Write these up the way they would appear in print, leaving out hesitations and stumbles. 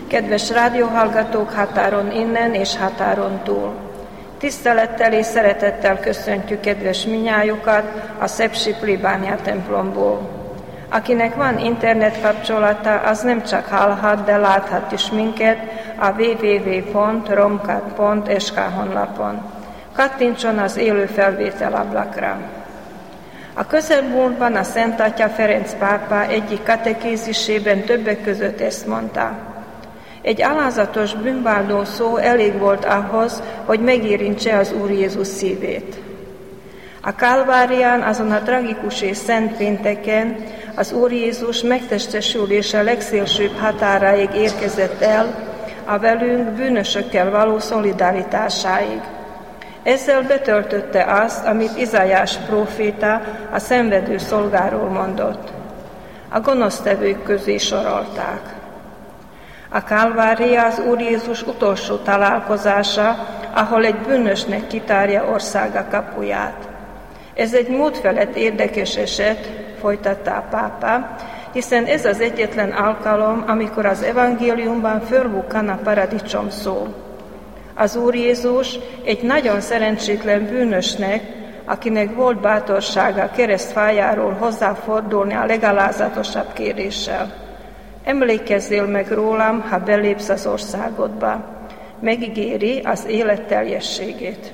Kedves rádióhallgatók határon innen és határon túl! Tisztelettel és szeretettel köszöntjük kedves minnyájukat a Szepsi plébánia templomból. Akinek van internet kapcsolata, az nem csak hallhat, de láthat is minket a www.romkat.sk honlapon. Kattintson az élő felvétel ablakra. A közelmúltban a Szent Atya Ferenc pápa egyik katekézisében többek között ezt mondta. Egy alázatos bűnvalló szó elég volt ahhoz, hogy megérintse az Úr Jézus szívét. A Kálvárián, azon a tragikus és szent pénteken az Úr Jézus megtestesülése legszélsőbb határáig érkezett el a velünk bűnösökkel való szolidaritásáig. Ezzel betöltötte azt, amit Izaiás próféta a szenvedő szolgáról mondott. A gonosztevők közé sorolták. A Kálvária az Úr Jézus utolsó találkozása, ahol egy bűnösnek kitárja országa kapuját. Ez egy módfelett érdekes eset, folytatta a pápa, hiszen ez az egyetlen alkalom, amikor az evangéliumban fölbukkan a paradicsom szó. Az Úr Jézus egy nagyon szerencsétlen bűnösnek, akinek volt bátorsága keresztfájáról hozzáfordulni a legalázatosabb kéréssel. Emlékezzél meg rólam, ha belépsz az országodba. Megígéri az élet teljességét.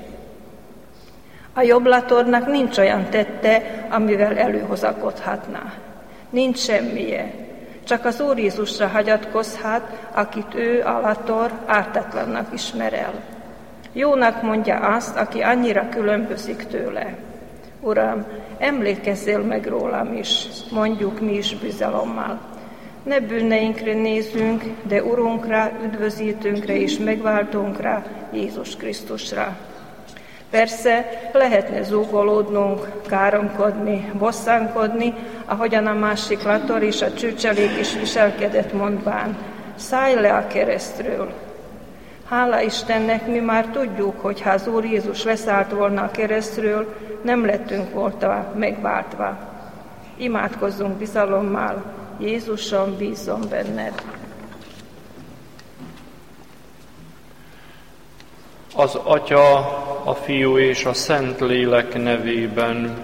A jobblatornak nincs olyan tette, amivel előhozakodhatná. Nincs semmije. Csak az Úr Jézusra hagyatkozhat, akit ő, a lator, ártatlannak ismer el. Jónak mondja azt, aki annyira különbözik tőle. Uram, emlékezzél meg rólam is, mondjuk mi is bizalommal. Ne bűneinkre nézzünk, de Urunkra, üdvözítőnkre és megváltónkra, Jézus Krisztusra. Persze lehetne zúgolódnunk, káromkodni, bosszankodni, ahogyan a másik lator és a csőcselék is viselkedett, mondván, szállj le a keresztről. Hála Istennek, mi már tudjuk, hogy ha az Úr Jézus leszállt volna a keresztről, nem lettünk volna megváltva. Imádkozzunk bizalommal, Jézusom, bízom benned. Az Atya, a Fiú és a Szentlélek nevében.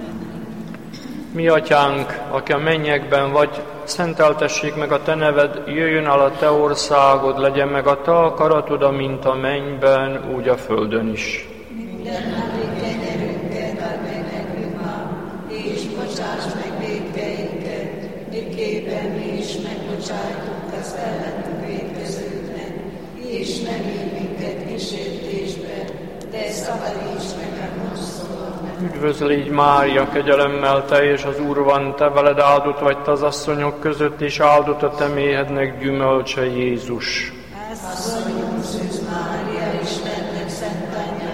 Mi Atyánk, aki a mennyekben vagy, szenteltessék meg a Te neved, jöjjön el a Te országod, legyen meg a Te akaratod, amint a mennyben, úgy a földön is. Minden napi kenyerünket add meg nekünk ma, és bocsáss meg vétkeinket, miképpen mi is megbocsájtunk az ellenünk vétkezőknek, és ne vigy minket kísértésbe, de szabadíts meg a gonosztól. Üdvözlégy Mária, kegyelemmel teljes, az Úr van, Te veled, áldott vagy Te az asszonyok között, és áldott a Te méhednek gyümölcse, Jézus. Asszonyunk Szűz Mária, Istennek szent anyja,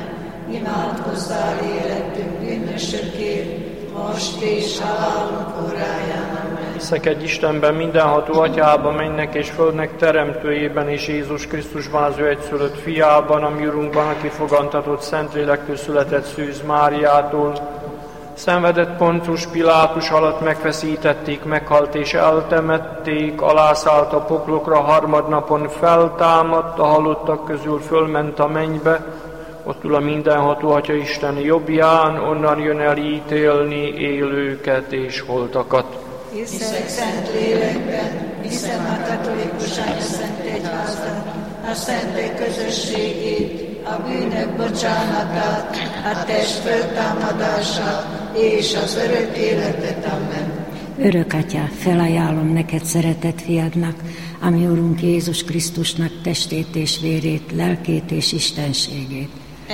imádkozzál életünk bűnösökért, most és halálunk óráján. Hiszek egy Istenben, mindenható Atyában, mennek és földnek teremtőjében, és Jézus Krisztusban, az ő egyszülött fiában, a mi Urunkban, aki fogantatott Szentlélektől született Szűz Máriától, szenvedett Poncius Pilátus alatt, megfeszítették, meghalt és eltemették, alászállt a poklokra, harmadnapon feltámadt, a halottak közül fölment a mennybe, ott ül a mindenható Atya Isten jobbján, onnan jön el ítélni élőket és holtakat. Hiszek szent lélekben, hiszem a katolikus anyaszent egyházat, a szentek közösségét, a bűnök bocsánatát, a test föltámadását és az örök életet. Amen. Örök Atya, felajánlom neked szeretett fiadnak, ami Urunk Jézus Krisztusnak testét és vérét, lelkét és istenségét.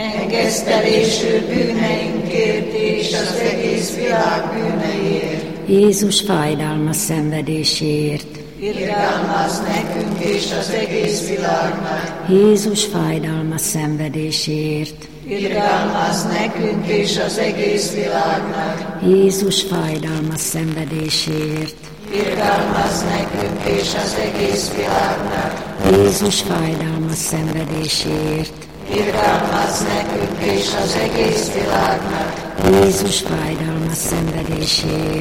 Engesztelésű bűneinkért és az egész világ bűneiért. Jézus fájdalmas szenvedéséért. Irgalmazz nekünk és az egész világnak. Jézus fájdalmas szenvedéséért. Irgalmazz nekünk és az egész világnak. Jézus fájdalmas szenvedéséért. Irgalmazz nekünk és az egész világnak. Jézus fájdalmas szenvedéséért. Irgalmazz nekünk és az egész világnak. Jézus fájdalmas szenvedéséért.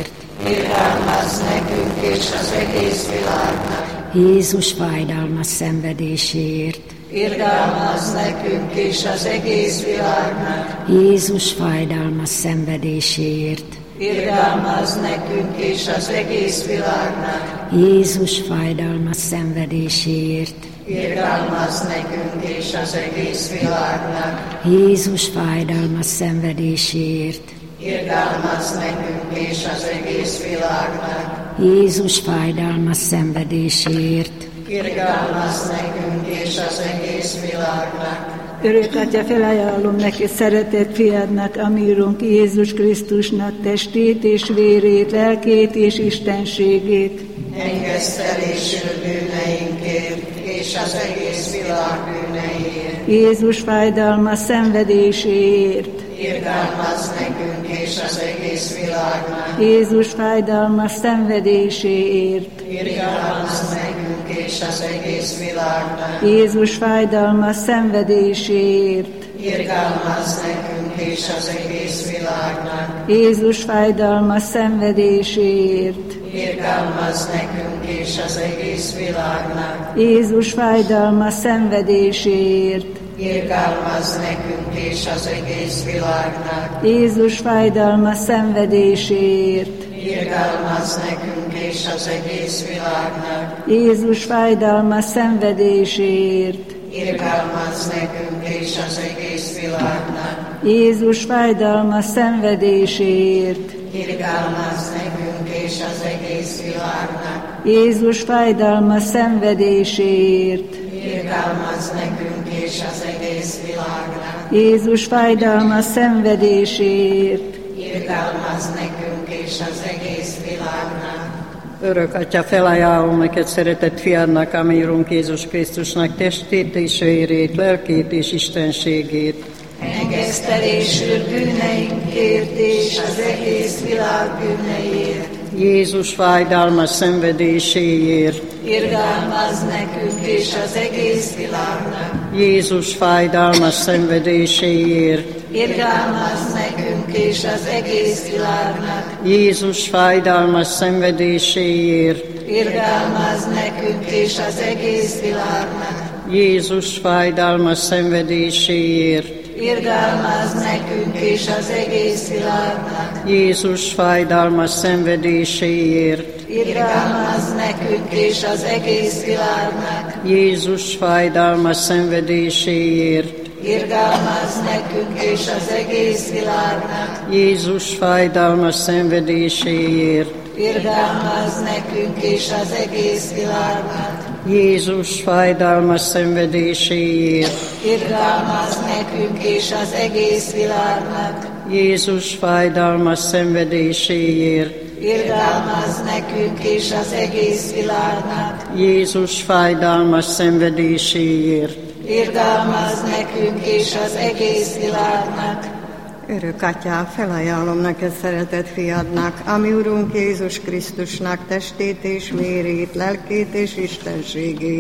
irgalmazz nekünk és az egész világnak. Jézus fájdalmas szenvedéséért, Irgalmazz nekünk és az egész világnak. Jézus fájdalmas szenvedéséért, Irgalmazz nekünk és az egész világnak. Jézus fájdalmas szenvedéséért, Irgalmazz nekünk és az egész világnak. Jézus fájdalmas szenvedéséért, Irgalmazz nekünk és az egész világnak. Jézus fájdalmas szenvedéséért, Irgalmazz nekünk és az egész világnak. Örök Atya, felajánlom neked szeretett fiadnak, a mi Urunk Jézus Krisztusnak testét és vérét, lelkét és istenségét. Engesztelésül bűneinkért és az egész világ bűneiért. Jézus fájdalmas szenvedéséért, Irgalmazz nekünk és az egész világnak. Jézus fájdalmas szenvedéséért, Irgalmazz nekünk és az egész világnak. Jézus fájdalmas szenvedéséért, Irgalmazz nekünk és az egész világnak. Jézus fájdalmas szenvedéséért, Irgalmazz nekünk és az egész világnak. Jézus fájdalmas szenvedéséért, Irgalmazz nekünk és az egész világnak. Jézus fájdalmas szenvedéséért, Irgalmazz nekünk és az egész világnak. Jézus fájdalmas szenvedéséért, Irgalmazz nekünk és az egész világnak. Jézus fájdalmas szenvedéséért, Irgalmazz nekünk és az egész világnak. Jézus fájdalmas szenvedéséért, Irgalmazz nekünk és az egész világnak. Jézus fájdalmas szenvedéséért, Irgalmazz nekünk és az egész világnak. Örök Atya, felajánlom neked szeretett fiadnak, a mi Urunk Jézus Krisztusnak testét és vérét, lelkét és istenségét. Engesztelésül bűneinkért és az egész világ bűneiért. Jézus fájdalmas szenvedéséért, Irgalmazz nekünk és az egész világnak. Jézus fájdalmas szenvedéséért, Irgalmazz nekünk és az egész világnak. Jézus fájdalmas szenvedéséért, Irgalmazz nekünk és az egész világnak. Jézus fájdalmas szenvedéséért, Irgalmazz nekünk és az egész világnak. Jézus fájdalmas szenvedéséért, Irgalmazz nekünk és az egész világnak. Jézus fájdalmas szenvedéséért, Irgalmazz nekünk és az egész világnak. Jézus fájdalmas szenvedéséért, Irgalmazz nekünk és az egész világnak. Jézus fájdalmas szenvedéséért, Irgalmazz nekünk és az egész világnak. Jézus fájdalmas szenvedéséért, Irgalmazz nekünk és az egész világnak. Jézus fájdalmas szenvedéséért. Irgalmazz nekünk és az egész világnak. Örök Atyá, felajánlom neked szeretett fiadnak, a mi Urunk Jézus Krisztusnak testét és vérét, lelkét és istenségét.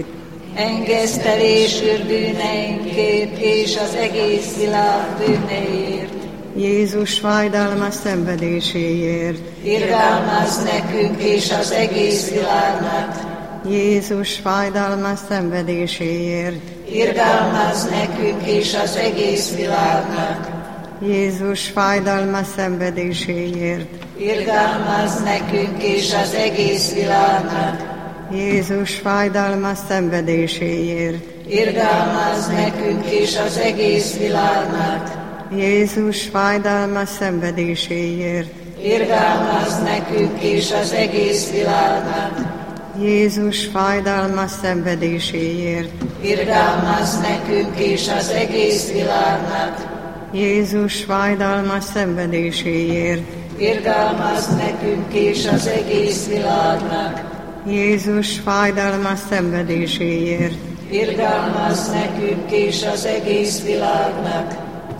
Engesztelésül bűneinkért és az egész világ bűneiért. Jézus fájdalmas szenvedéséért. Irgalmazz nekünk és az egész világnak. Jézus fájdalmas szenvedéséért. Irgalmazz nekünk és az egész világnak. Jézus fájdalmas szenvedéséért. Irgalmazz nekünk és az egész világnak. Jézus fájdalmas szenvedéséért. Irgalmazz nekünk és az egész világnak. Jézus fájdalmas szenvedéséért. Irgalmazz nekünk és az egész világnak. Jézus fájdalmas szenvedéséért. Irgalmazz nekünk és az egész világnak. Jézus fájdalmas szenvedéséért. Irgalmazz nekünk és az egész világnak. Jézus fájdalmas szenvedéséért. Irgalmazz nekünk és az egész világnak.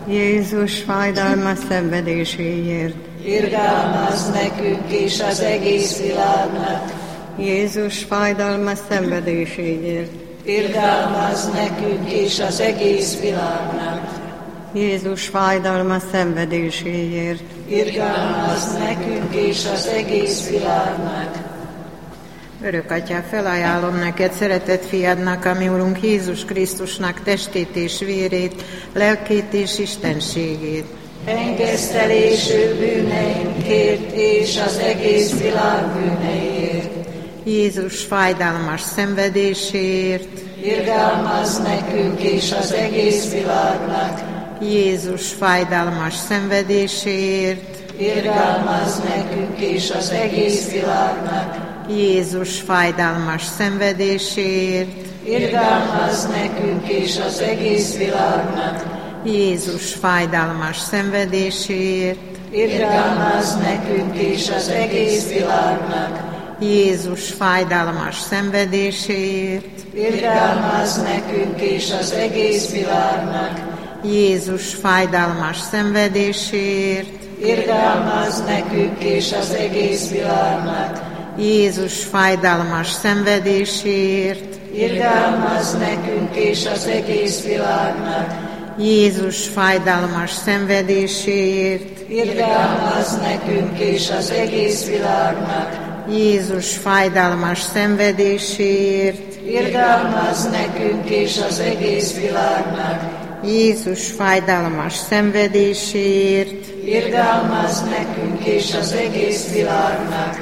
Jézus fájdalmas szenvedéséért. Irgalmazz nekünk és az egész világnak. Jézus fájdalmas szenvedéséért. Irgalmazz nekünk és az egész világnak. Jézus fájdalmas szenvedéséért. irgalmazz nekünk és az egész világnak. Örök Atyám, felajánlom neked szeretett fiadnak, ami Urunk Jézus Krisztusnak testét és vérét, lelkét és istenségét. Engesztelésű bűneinkért és az egész világ bűneiért. Jézus fájdalmas szenvedéséért. Irgalmazz nekünk és az egész világnak. Jézus fájdalmas szenvedéséért. Irgalmazz nekünk és az egész világnak. Jézus fájdalmas szenvedéséért. Irgalmazz nekünk és az egész világnak. Jézus fájdalmas szenvedéséért. Irgalmazz nekünk és az egész világnak. Jézus fájdalmas szenvedéséért. Irgalmazz nekünk és az egész világnak. Jézus fájdalmas szenvedéséért. Irgalmazz nekünk és az egész világnak. Jézus fájdalmas szenvedéséért. Irgalmazz nekünk és az egész világnak. Jézus fájdalmas szenvedéséért. Irgalmazz nekünk és az egész világnak. Jézus fájdalmas szenvedéséért. Irgalmazz nekünk és az egész világnak. Jézus fájdalmas szenvedéséért. Irgalmazz nekünk és az egész világnak.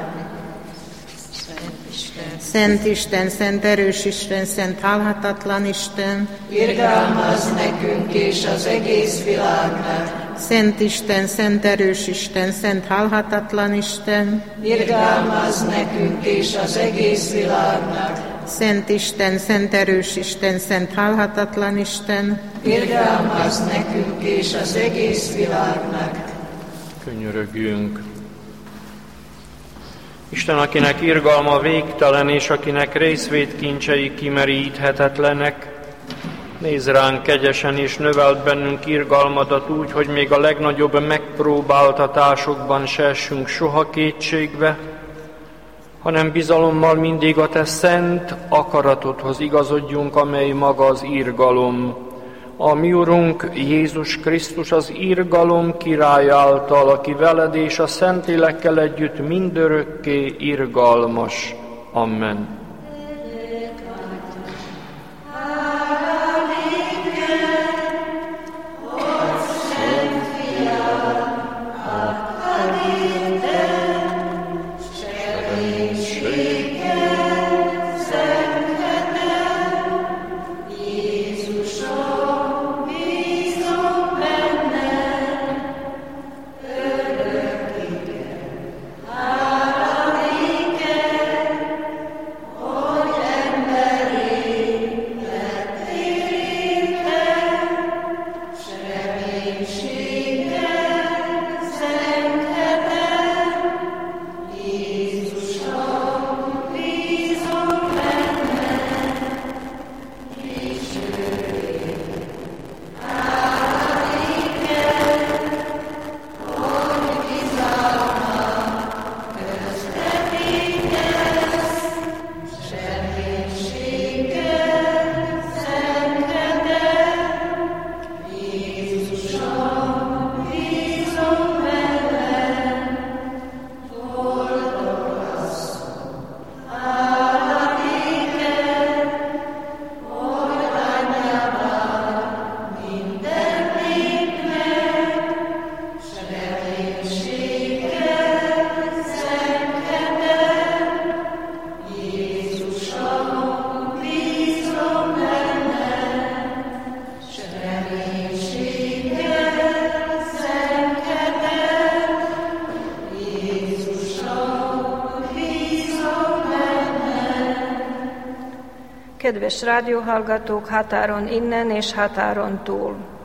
Szent Isten, szent erős Isten, szent halhatatlan Isten. Irgalmazz nekünk és az egész világnak. Szent Isten, szent erős Isten, szent halhatatlan Isten. Irgalmazz nekünk és az egész világnak. Szent Isten, szent erős Isten, szent halhatatlan Isten. Irgalmazz nekünk és az egész világnak. Könyörögjünk. Isten, akinek irgalma végtelen, és akinek részvétkincsei kimeríthetetlenek, nézz ránk kegyesen, és növeld bennünk irgalmadat úgy, hogy még a legnagyobb megpróbáltatásokban se essünk soha kétségbe, hanem bizalommal mindig a te szent akaratodhoz igazodjunk, amely maga az irgalom. A mi Urunk Jézus Krisztus az irgalom király által, aki veled és a Szentlélekkel együtt mindörökké irgalmas. Amen. Kedves rádióhallgatók határon innen és határon túl!